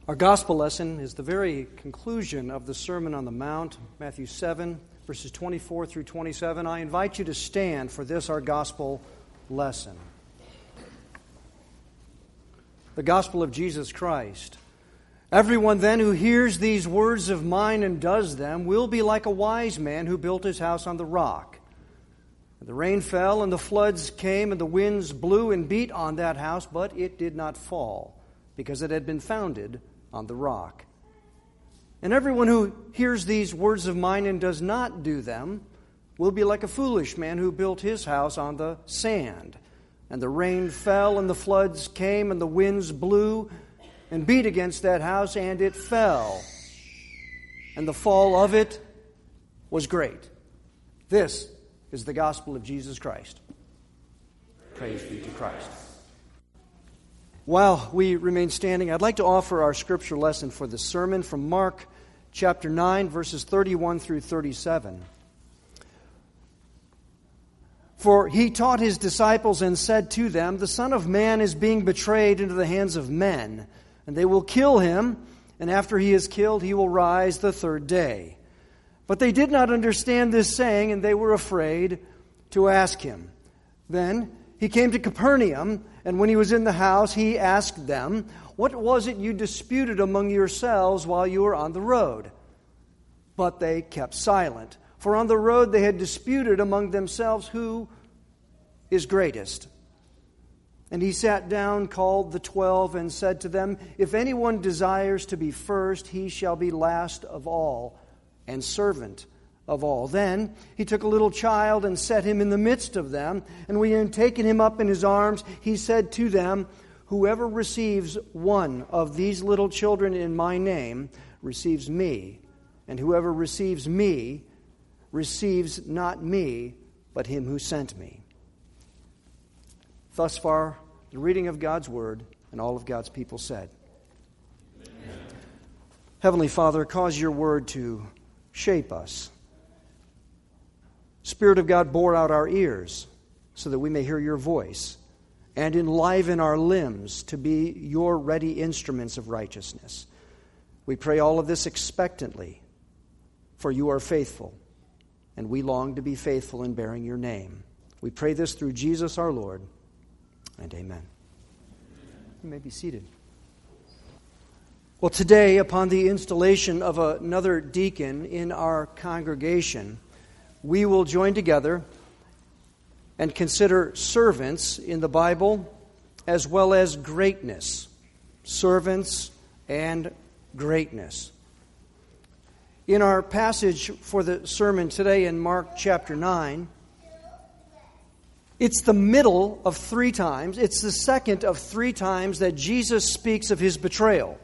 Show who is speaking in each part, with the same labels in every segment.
Speaker 1: Our gospel lesson is the very conclusion of the Sermon on the Mount, Matthew 7, verses 24 through 27. I invite you to stand for this, our gospel lesson. The gospel of Jesus Christ. Everyone then who hears these words of mine and does them will be like a wise man who built his house on the rock. The rain fell and the floods came and the winds blew and beat on that house, but it did not fall, because it had been founded on the rock. And everyone who hears these words of mine and does not do them will be like a foolish man who built his house on the sand. And the rain fell and the floods came and the winds blew and beat against that house, and it fell. And the fall of it was great. This is the gospel of Jesus Christ. Praise be to Christ. While we remain standing, I'd like to offer our scripture lesson for the sermon from Mark chapter 9, verses 31 through 37. For he taught his disciples and said to them, "The Son of Man is being betrayed into the hands of men, and they will kill him, and after he is killed, he will rise the third day." But they did not understand this saying, and they were afraid to ask him. Then he came to Capernaum, and when he was in the house, he asked them, "What was it you disputed among yourselves while you were on the road?" But they kept silent, for on the road they had disputed among themselves who is greatest. And he sat down, called the 12, and said to them, "If anyone desires to be first, he shall be last of all, and servant of all." Then he took a little child and set him in the midst of them. And when he had taken him up in his arms, he said to them, "Whoever receives one of these little children in my name receives me. And whoever receives me receives not me, but him who sent me." Thus far, the reading of God's word, and all of God's people said, Amen. Heavenly Father, cause your word to shape us. Spirit of God, bore out our ears so that we may hear your voice, and enliven our limbs to be your ready instruments of righteousness. We pray all of this expectantly, for you are faithful, and we long to be faithful in bearing your name. We pray this through Jesus our Lord, and amen. You may be seated. Well, today, upon the installation of another deacon in our congregation, we will join together and consider servants in the Bible as well as greatness. Servants and greatness. In our passage for the sermon today in Mark chapter 9, it's the middle of three times. It's the second of three times that Jesus speaks of his betrayal.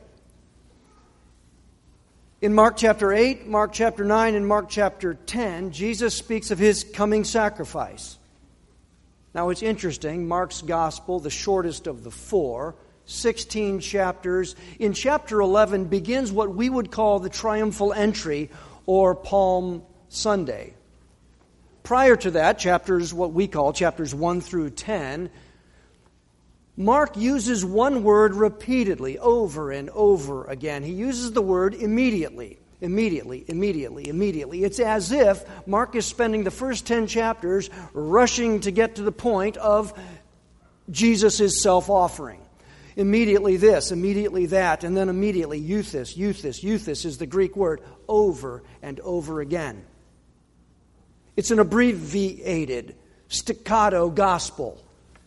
Speaker 1: In Mark chapter 8, Mark chapter 9, and Mark chapter 10, Jesus speaks of his coming sacrifice. Now it's interesting, Mark's gospel, the shortest of the four, 16 chapters. In chapter 11 begins what we would call the triumphal entry or Palm Sunday. Prior to that, what we call chapters 1 through 10, Mark uses one word repeatedly, over and over again. He uses the word immediately, immediately, immediately, immediately. It's as if Mark is spending the first 10 chapters rushing to get to the point of Jesus' self-offering. Immediately this, immediately that, and then immediately euthys. Euthys is the Greek word, over and over again. It's an abbreviated, staccato gospel.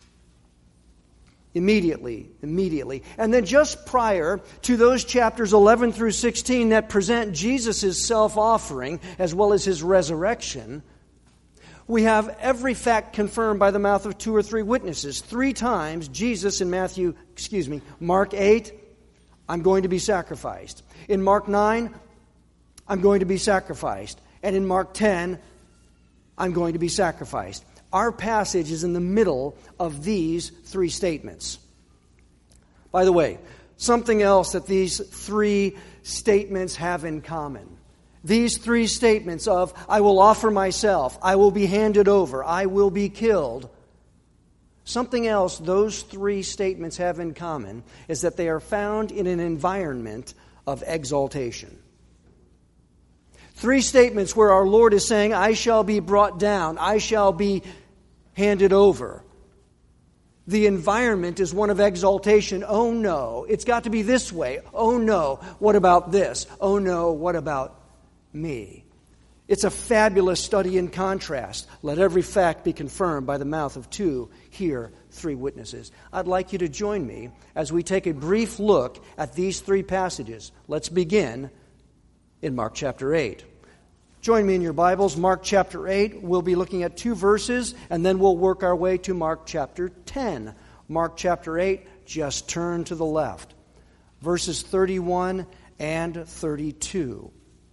Speaker 1: Immediately. And then just prior to those chapters 11 through 16 that present Jesus' self-offering as well as his resurrection, we have every fact confirmed by the mouth of two or three witnesses. Three times Jesus in Mark 8, I'm going to be sacrificed. In Mark 9, I'm going to be sacrificed. And in Mark 10, I'm going to be sacrificed. Our passage is in the middle of these three statements. By the way, something else that these three statements have in common. These three statements of, I will offer myself, I will be handed over, I will be killed. Something else those three statements have in common is that they are found in an environment of exaltation. Three statements where our Lord is saying, I shall be brought down, I shall be handed over. The environment is one of exaltation. Oh no, it's got to be this way. Oh no, what about this? Oh no, what about me? It's a fabulous study in contrast. Let every fact be confirmed by the mouth of two, here, three witnesses. I'd like you to join me as we take a brief look at these three passages. Let's begin in Mark chapter 8. Join me in your Bibles, Mark chapter 8. We'll be looking at 2 verses, and then we'll work our way to Mark chapter 10. Mark chapter 8, just turn to the left. Verses 31 and 32.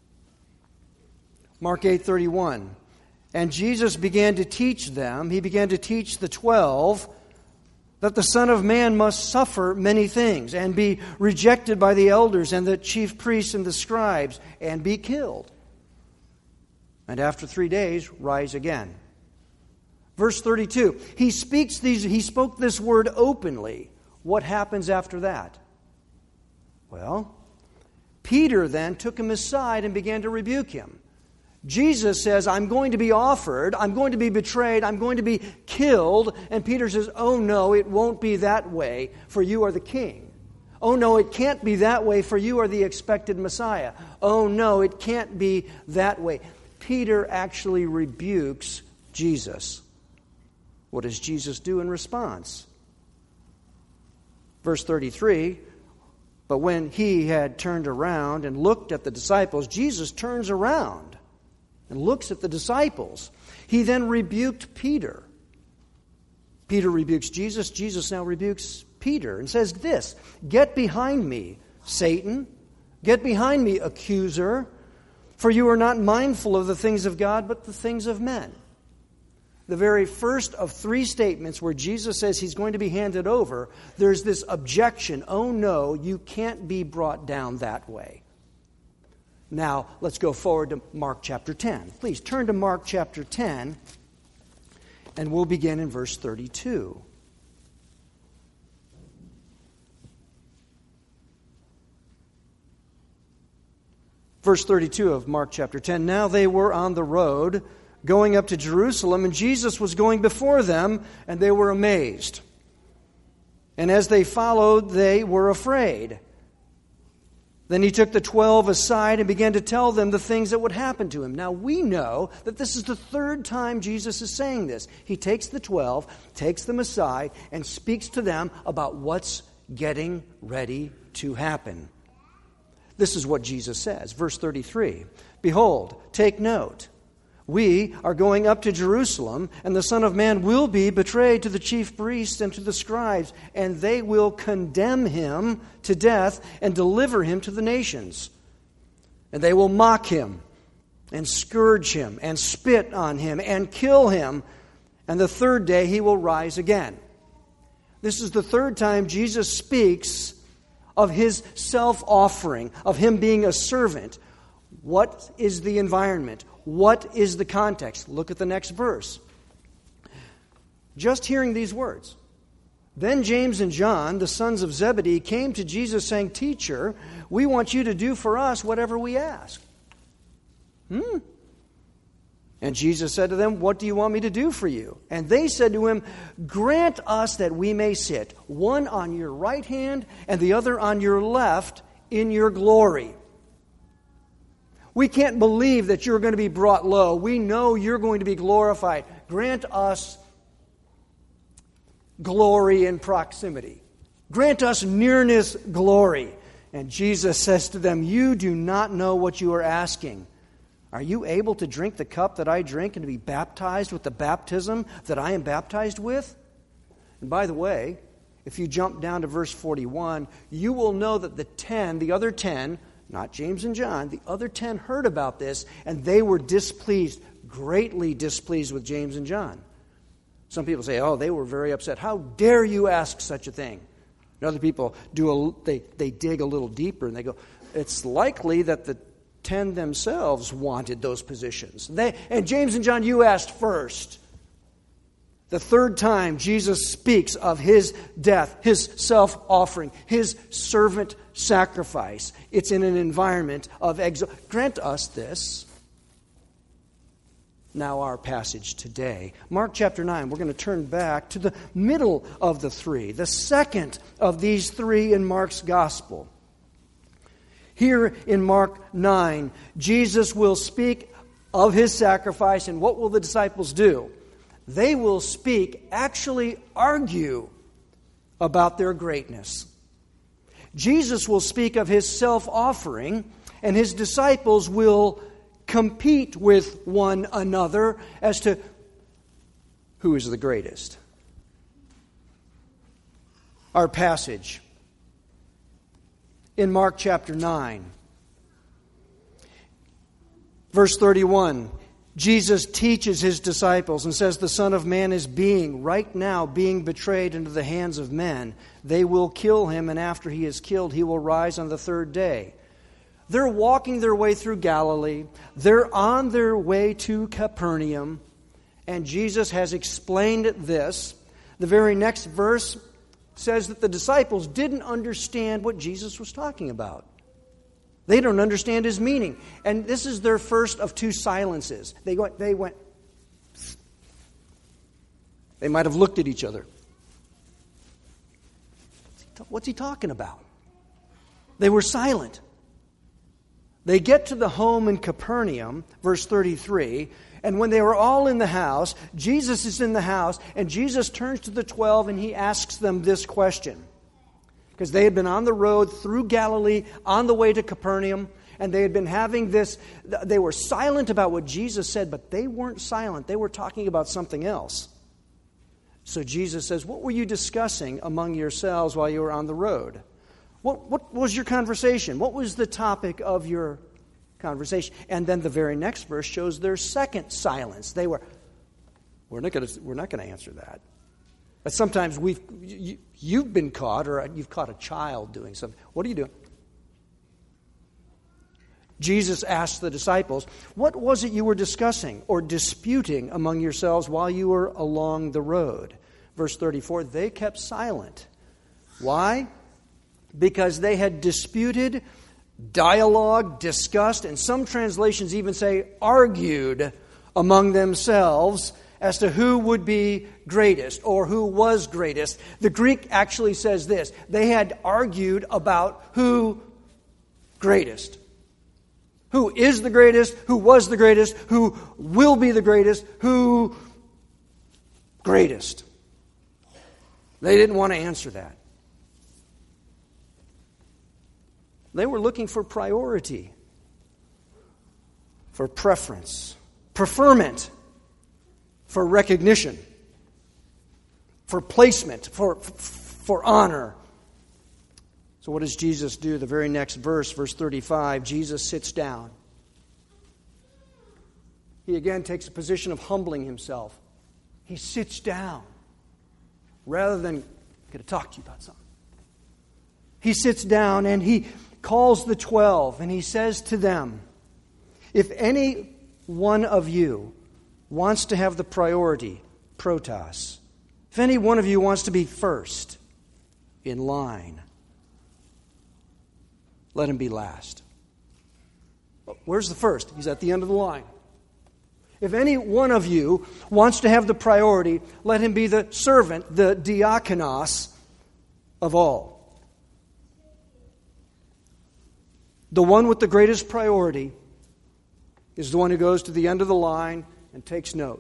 Speaker 1: Mark 8:31. And Jesus began to teach them, he began to teach the 12, that the Son of Man must suffer many things, and be rejected by the elders and the chief priests and the scribes, and be killed. And after 3 days, rise again. Verse 32. He spoke this word openly. What happens after that? Well, Peter then took him aside and began to rebuke him. Jesus says, I'm going to be offered, I'm going to be betrayed, I'm going to be killed. And Peter says, oh no, it won't be that way, for you are the king. Oh no, it can't be that way, for you are the expected Messiah. Oh no, it can't be that way. Peter actually rebukes Jesus. What does Jesus do in response? Verse 33, but when he had turned around and looked at the disciples, Jesus turns around and looks at the disciples. He then rebuked Peter. Peter rebukes Jesus. Jesus now rebukes Peter and says this, get behind me, Satan. Get behind me, accuser. For you are not mindful of the things of God, but the things of men. The very first of 3 statements where Jesus says he's going to be handed over, there's this objection. Oh no, you can't be brought down that way. Now, let's go forward to Mark chapter 10. Please turn to Mark chapter 10, and we'll begin in verse 32. Verse 32 of Mark chapter 10. Now they were on the road going up to Jerusalem, and Jesus was going before them, and they were amazed. And as they followed, they were afraid. Then he took the 12 aside and began to tell them the things that would happen to him. Now we know that this is the 3rd time Jesus is saying this. He takes the 12, takes them aside, and speaks to them about what's getting ready to happen. This is what Jesus says. Verse 33, behold, take note. We are going up to Jerusalem, and the Son of Man will be betrayed to the chief priests and to the scribes, and they will condemn him to death and deliver him to the nations. And they will mock him and scourge him and spit on him and kill him, and the 3rd day he will rise again. This is the 3rd time Jesus speaks of his self-offering, of him being a servant. What is the environment? What is the context? Look at the next verse. Just hearing these words. Then James and John, the sons of Zebedee, came to Jesus saying, Teacher, we want you to do for us whatever we ask. And Jesus said to them, what do you want me to do for you? And they said to him, grant us that we may sit, one on your right hand and the other on your left in your glory. We can't believe that you're going to be brought low. We know you're going to be glorified. Grant us glory in proximity. Grant us nearness glory. And Jesus says to them, you do not know what you are asking. Are you able to drink the cup that I drink and to be baptized with the baptism that I am baptized with? And by the way, if you jump down to verse 41, you will know that the other 10, not James and John, the other 10 heard about this, and they were displeased, greatly displeased with James and John. Some people say, oh, they were very upset. How dare you ask such a thing? And other people they dig a little deeper, and they go, it's likely that the 10 themselves wanted those positions. And James and John, you asked first The third time Jesus speaks of his death, his self-offering, his servant sacrifice. It's in an environment of exile. Grant us this. Now our passage today. Mark chapter 9, we're going to turn back to the middle of the three, the second of these three in Mark's gospel. Here in Mark 9, Jesus will speak of his sacrifice, and what will the disciples do? They will actually argue about their greatness. Jesus will speak of his self-offering, and his disciples will compete with one another as to who is the greatest. Our passage in Mark chapter 9, verse 31, Jesus teaches his disciples and says, the Son of Man is right now being betrayed into the hands of men. They will kill him, and after he is killed, he will rise on the third day. They're walking their way through Galilee. They're on their way to Capernaum. And Jesus has explained this. The very next verse says that the disciples didn't understand what Jesus was talking about. They don't understand his meaning. And this is their first of two silences. They went. They might have looked at each other. What's he talking about? They were silent. They get to the home in Capernaum, verse 33, and when they were all in the house, Jesus is in the house, and Jesus turns to the 12 and he asks them this question. Because they had been on the road through Galilee, on the way to Capernaum, and they had been having this, they were silent about what Jesus said, but they weren't silent. They were talking about something else. So Jesus says, what were you discussing among yourselves while you were on the road? What was your conversation? What was the topic of your conversation? And then the very next verse shows their second silence. They were, we're not going to answer that. But sometimes you've been caught, or you've caught a child doing something. What are you doing? Jesus asked the disciples, what was it you were discussing or disputing among yourselves while you were along the road? Verse 34, they kept silent. Why? Because they had disputed, dialogue, discussed, and some translations even say argued among themselves as to who would be greatest or who was greatest. The Greek actually says this. They had argued about who greatest. Who is the greatest, who was the greatest, who will be the greatest, who greatest. They didn't want to answer that. They were looking for priority, for preference, preferment, for recognition, for placement, for honor. So what does Jesus do? The very next verse, verse 35, Jesus sits down. He again takes a position of humbling himself. He sits down rather than, I'm going to talk to you about something. He sits down and he calls the 12 and he says to them, if any one of you wants to have the priority, protos, if any one of you wants to be first in line, let him be last. Where's the first? He's at the end of the line. If any one of you wants to have the priority, let him be the servant, the diakonos of all. The one with the greatest priority is the one who goes to the end of the line and takes note.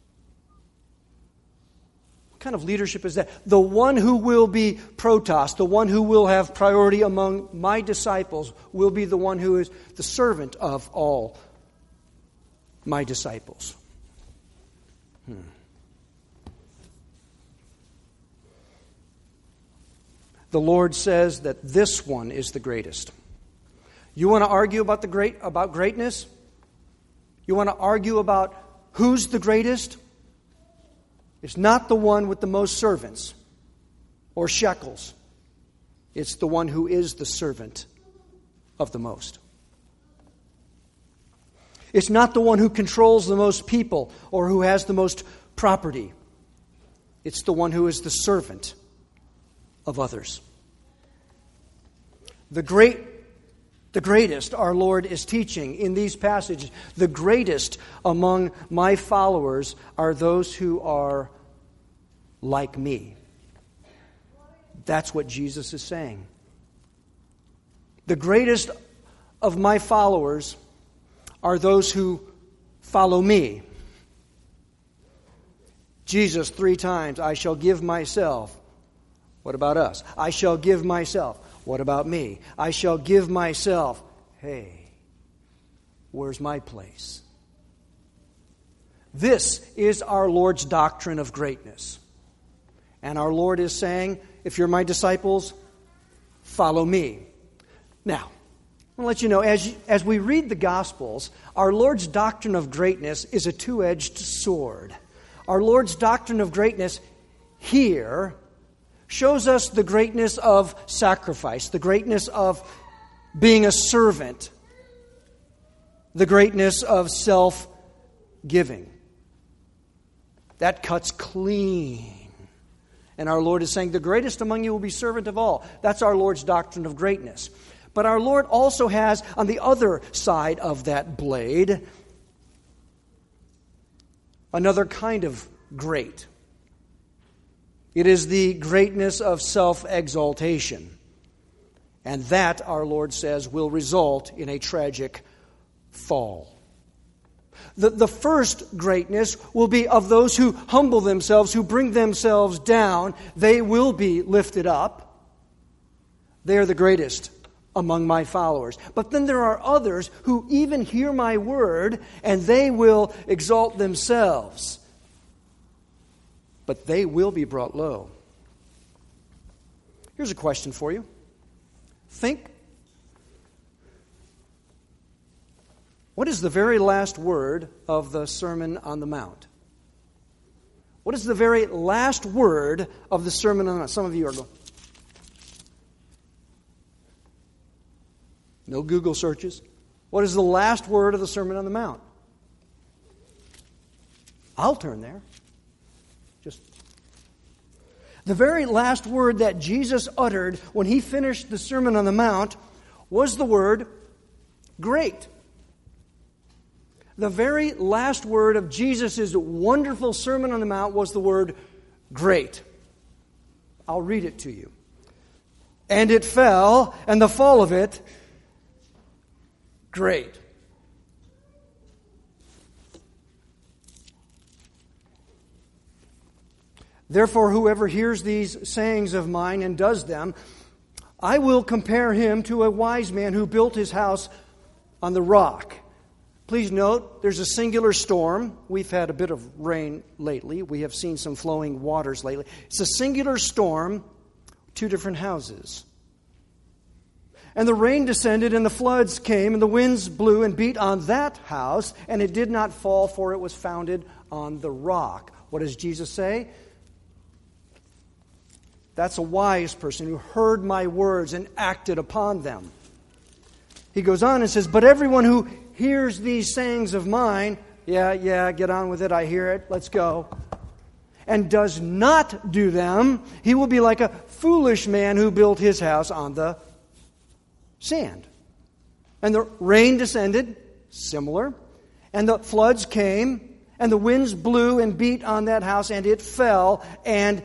Speaker 1: What kind of leadership is that? The one who will be protos, the one who will have priority among my disciples, will be the one who is the servant of all my disciples. The Lord says that this one is the greatest. You want to argue about about greatness? You want to argue about who's the greatest? It's not the one with the most servants or shekels. It's the one who is the servant of the most. It's not the one who controls the most people or who has the most property. It's the one who is the servant of others. The greatest, our Lord is teaching in these passages, the greatest among my followers are those who are like me. That's what Jesus is saying. The greatest of my followers are those who follow me. Jesus 3 times, I shall give myself. What about us? I shall give myself. What about me? I shall give myself. Hey, where's my place? This is our Lord's doctrine of greatness. And our Lord is saying, if you're my disciples, follow me. Now, I want to let you know, as we read the Gospels, our Lord's doctrine of greatness is a two-edged sword. Our Lord's doctrine of greatness here shows us the greatness of sacrifice, the greatness of being a servant, the greatness of self-giving. That cuts clean. And our Lord is saying, the greatest among you will be servant of all. That's our Lord's doctrine of greatness. But our Lord also has, on the other side of that blade, another kind of great. It is the greatness of self-exaltation. And that, our Lord says, will result in a tragic fall. The first greatness will be of those who humble themselves, who bring themselves down. They will be lifted up. They are the greatest among my followers. But then there are others who even hear my word and they will exalt themselves. But they will be brought low. Here's a question for you. Think. What is the very last word of the Sermon on the Mount? What is the very last word of the Sermon on the Mount? Some of you are going. No Google searches. What is the last word of the Sermon on the Mount? I'll turn there. The very last word that Jesus uttered when he finished the Sermon on the Mount was the word great. The very last word of Jesus' wonderful Sermon on the Mount was the word great. I'll read it to you. And it fell, and the fall of it, great. Therefore, whoever hears these sayings of mine and does them, I will compare him to a wise man who built his house on the rock. Please note, there's a singular storm. We've had a bit of rain lately. We have seen some flowing waters lately. It's a singular storm, 2 different houses. And the rain descended, and the floods came, and the winds blew and beat on that house, and it did not fall, for it was founded on the rock. What does Jesus say? That's a wise person who heard my words and acted upon them. He goes on and says, but everyone who hears these sayings of mine, yeah, get on with it, I hear it, let's go, and does not do them, he will be like a foolish man who built his house on the sand. And the rain descended, similar, and the floods came, and the winds blew and beat on that house, and it fell, and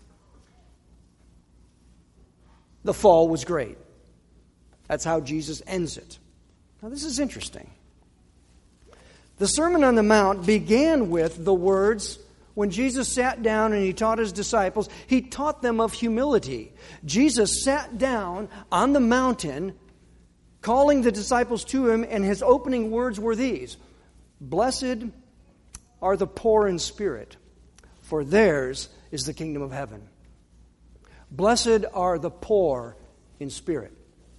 Speaker 1: the fall was great. That's how Jesus ends it. Now, this is interesting. The Sermon on the Mount began with the words, when Jesus sat down and he taught his disciples, he taught them of humility. Jesus sat down on the mountain, calling the disciples to him, and his opening words were these: Blessed are the poor in spirit, for theirs is the kingdom of heaven. Blessed are the poor in spirit.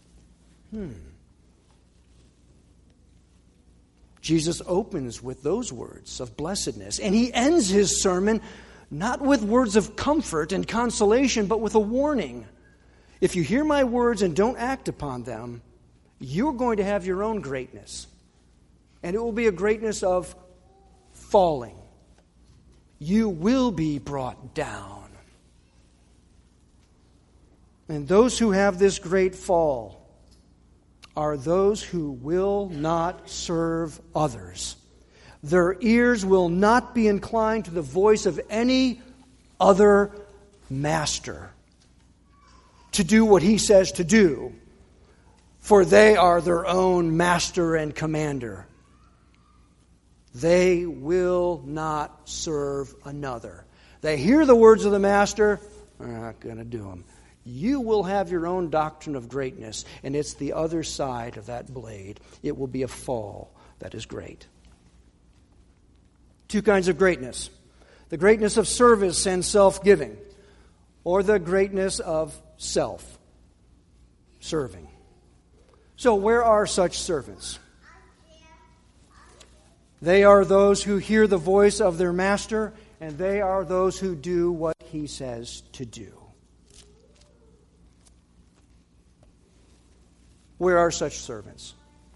Speaker 1: Jesus opens with those words of blessedness, and he ends his sermon not with words of comfort and consolation, but with a warning. If you hear my words and don't act upon them, you're going to have your own greatness. And it will be a greatness of falling. you will be brought down. And those who have this great fall are those who will not serve others. Their ears will not be inclined to the voice of any other master to do what he says to do, for they are their own master and commander. They will not serve another. They hear the words of the master, they're not going to do them. You will have your own doctrine of greatness, and it's the other side of that blade. It will be a fall that is great. Two kinds of greatness. The greatness of service and self-giving, or the greatness of self-serving. So where are such servants? They are those who hear the voice of their master, and they are those who do what he says to do. Where are such servants?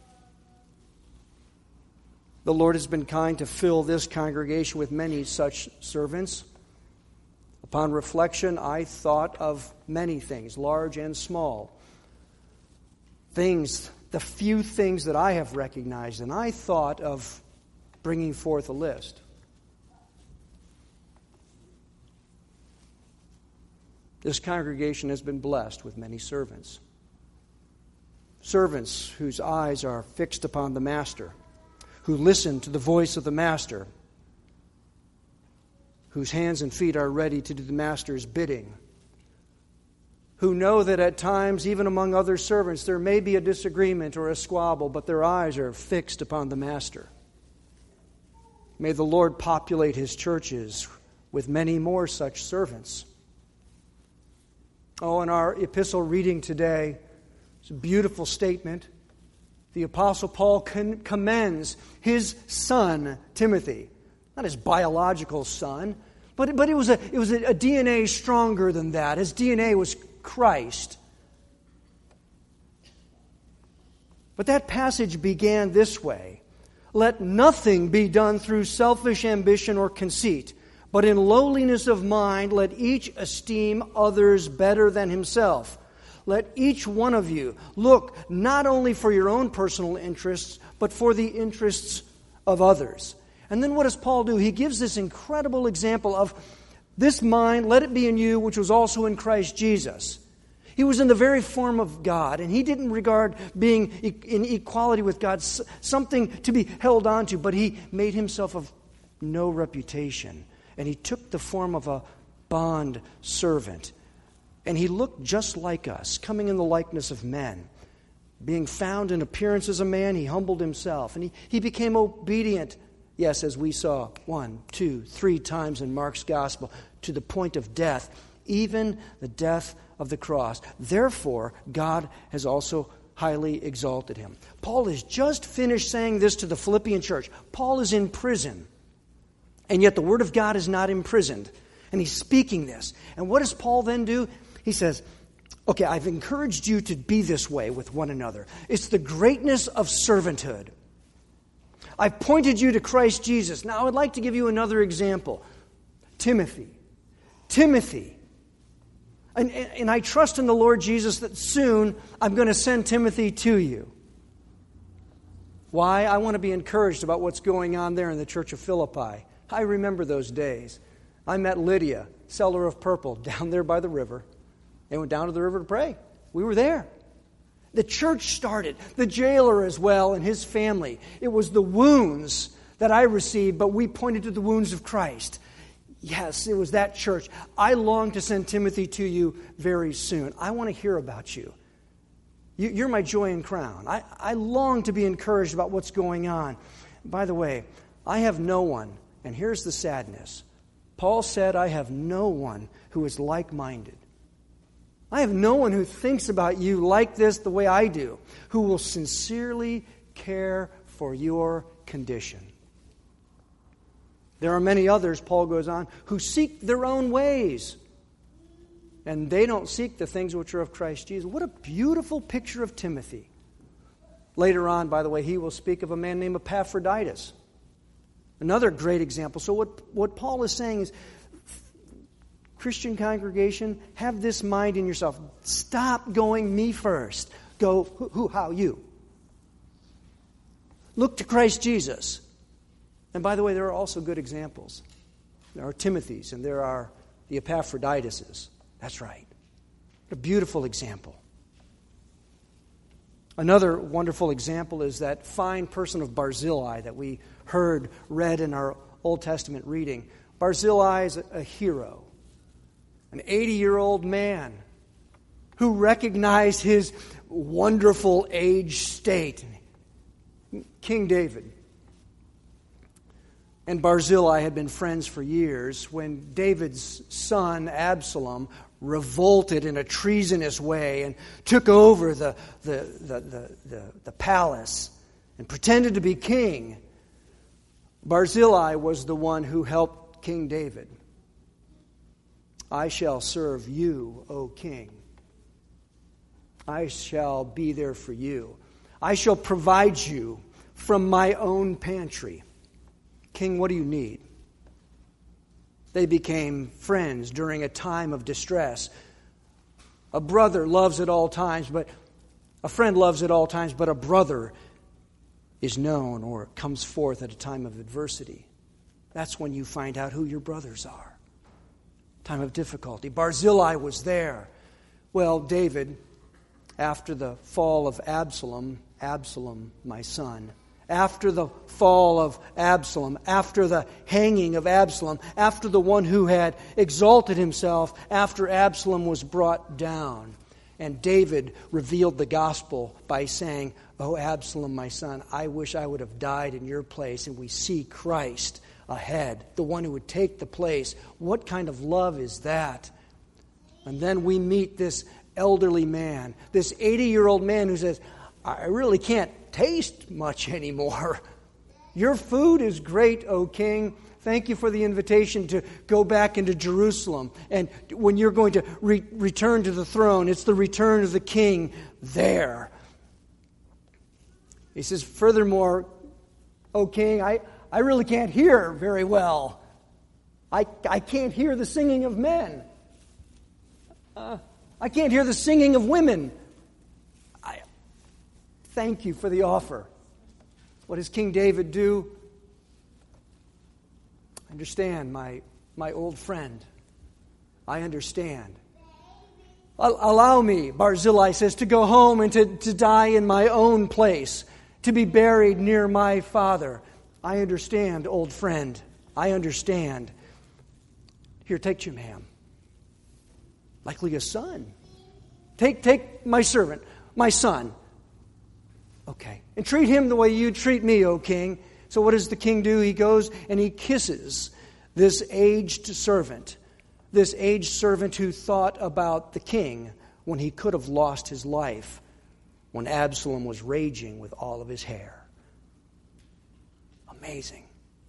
Speaker 1: The Lord has been kind to fill this congregation with many such servants. Upon reflection, I thought of many things, large and small. Things, the few things that I have recognized, and I thought of bringing forth a list. This congregation has been blessed with many servants. Servants whose eyes are fixed upon the Master, who listen to the voice of the Master, whose hands and feet are ready to do the Master's bidding, who know that at times, even among other servants, there may be a disagreement or a squabble, but their eyes are fixed upon the Master. May the Lord populate His churches with many more such servants. Oh, in our epistle reading today, it's a beautiful statement. The Apostle Paul commends his son, Timothy. Not his biological son, but it was a DNA stronger than that. His DNA was Christ. But that passage began this way. Let nothing be done through selfish ambition or conceit, but in lowliness of mind let each esteem others better than himself. Let each one of you look not only for your own personal interests, but for the interests of others. And then what does Paul do? He gives this incredible example of this mind, let it be in you, which was also in Christ Jesus. He was in the very form of God, and he didn't regard being in equality with God something to be held on to, but he made himself of no reputation. And he took the form of a bond servant. And he looked just like us, coming in the likeness of men. Being found in appearance as a man, he humbled himself. And he became obedient, yes, as we saw 1, 2, 3 times in Mark's gospel, to the point of death, even the death of the cross. Therefore, God has also highly exalted him. Paul has just finished saying this to the Philippian church. Paul is in prison, and yet the Word of God is not imprisoned. And he's speaking this. And what does Paul then do? He says, okay, I've encouraged you to be this way with one another. It's the greatness of servanthood. I've pointed you to Christ Jesus. Now I'd like to give you another example. Timothy. And I trust in the Lord Jesus that soon I'm going to send Timothy to you. Why? I want to be encouraged about what's going on there in the church of Philippi. I remember those days. I met Lydia, seller of purple, down there by the river. They went down to the river to pray. We were there. The church started. The jailer as well and his family. It was the wounds that I received, but we pointed to the wounds of Christ. Yes, it was that church. I long to send Timothy to you very soon. I want to hear about you. You're my joy and crown. I long to be encouraged about what's going on. By the way, I have no one, and here's the sadness. Paul said, I have no one who is like-minded. I have no one who thinks about you like this the way I do, who will sincerely care for your condition. There are many others, Paul goes on, who seek their own ways, and they don't seek the things which are of Christ Jesus. What a beautiful picture of Timothy. Later on, by the way, he will speak of a man named Epaphroditus. Another great example. So what Paul is saying is, Christian congregation, have this mind in yourself. Stop going me first. Go who, how, you. Look to Christ Jesus. And by the way, there are also good examples. There are Timothys and there are the Epaphrodituses. That's right. A beautiful example. Another wonderful example is that fine person of Barzillai that we read in our Old Testament reading. Barzillai is a hero, an 80-year-old man who recognized his wonderful age state. King David and Barzillai had been friends for years. When David's son, Absalom, revolted in a treasonous way and took over the palace and pretended to be king, Barzillai was the one who helped King David. I shall serve you, O king. I shall be there for you. I shall provide you from my own pantry. King, what do you need? They became friends during a time of distress. A brother loves at all times, but a friend loves at all times, but a brother is known or comes forth at a time of adversity. That's when you find out who your brothers are. Time of difficulty. Barzillai was there. Well, David, after the fall of Absalom, my son, after the fall of Absalom, after the hanging of Absalom, after the one who had exalted himself, after Absalom was brought down. And David revealed the gospel by saying, "Oh, Absalom, my son, I wish I would have died in your place." And we see Christ ahead, the one who would take the place. What kind of love is that? And then we meet this elderly man, this 80-year-old man who says, I really can't taste much anymore. Your food is great, O king. Thank you for the invitation to go back into Jerusalem. And when you're going to return to the throne, it's the return of the king there. He says, furthermore, O king, I really can't hear very well. I can't hear the singing of men. I can't hear the singing of women. Thank you for the offer. What does King David do? I understand, my old friend. I understand. Allow me, Barzillai says, to go home and to die in my own place, to be buried near my father. I understand, old friend. I understand. Here, take Jim Ham. Likely a son. Take my servant, my son. Okay. And treat him the way you treat me, O king. So what does the king do? He goes and he kisses this aged servant. This aged servant who thought about the king when he could have lost his life, when Absalom was raging with all of his hair. Amazing.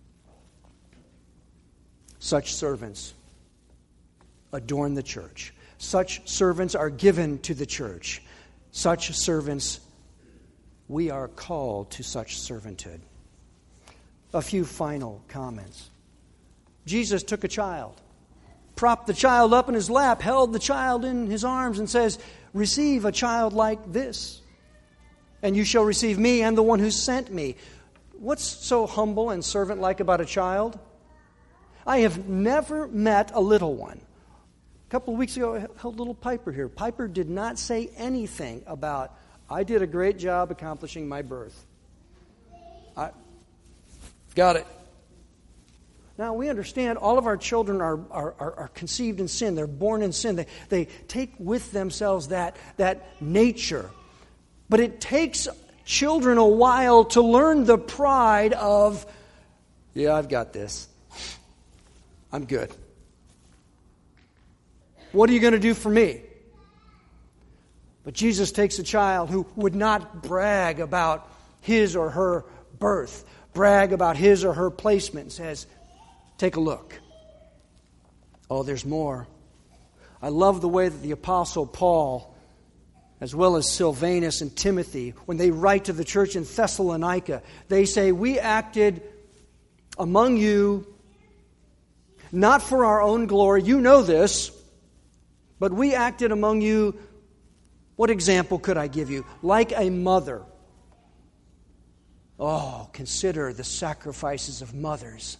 Speaker 1: Such servants adorn the church. Such servants are given to the church. Such servants, we are called to such servanthood. A few final comments. Jesus took a child, propped the child up in his lap, held the child in his arms and says, receive a child like this, and you shall receive me and the one who sent me. What's so humble and servant-like about a child? I have never met a little one. A couple of weeks ago, I held little Piper here. Piper did not say anything about, I did a great job accomplishing my birth. I got it. Now, we understand all of our children are conceived in sin. They're born in sin. They take with themselves that nature. But it takes children a while to learn the pride of, yeah, I've got this. I'm good. What are you going to do for me? But Jesus takes a child who would not brag about his or her birth, brag about his or her placement, and says, take a look. Oh, there's more. I love the way that the Apostle Paul, as well as Silvanus and Timothy, when they write to the church in Thessalonica, they say, we acted among you, not for our own glory. You know this, but we acted among you. What example could I give you? Like a mother. Oh, consider the sacrifices of mothers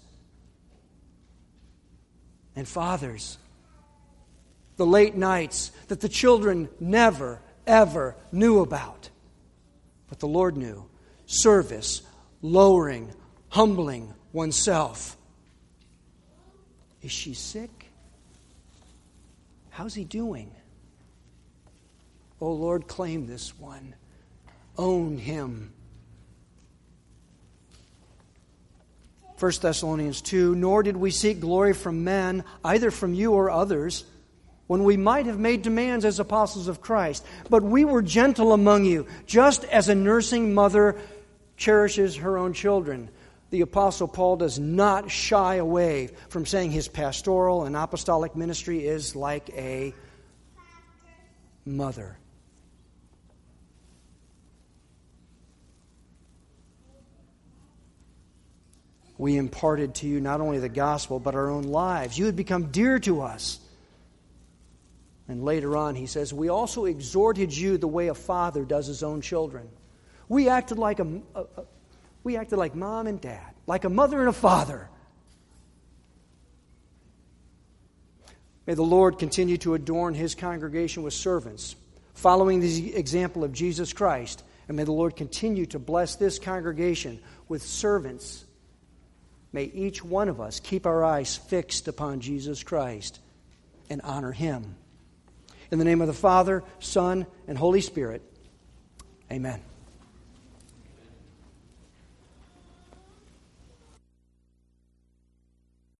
Speaker 1: and fathers. The late nights that the children never, ever knew about. But the Lord knew. Service, lowering, humbling oneself. Is she sick? How's he doing? Oh Lord, claim this one. Own him. 1 Thessalonians 2, nor did we seek glory from men, either from you or others, when we might have made demands as apostles of Christ. But we were gentle among you, just as a nursing mother cherishes her own children. The Apostle Paul does not shy away from saying his pastoral and apostolic ministry is like a mother. We imparted to you not only the gospel, but our own lives. You had become dear to us. And later on, he says, we also exhorted you the way a father does his own children. We acted like mom and dad, like a mother and a father. May the Lord continue to adorn his congregation with servants, following the example of Jesus Christ. And may the Lord continue to bless this congregation with servants. May each one of us keep our eyes fixed upon Jesus Christ and honor him. In the name of the Father, Son, and Holy Spirit, amen.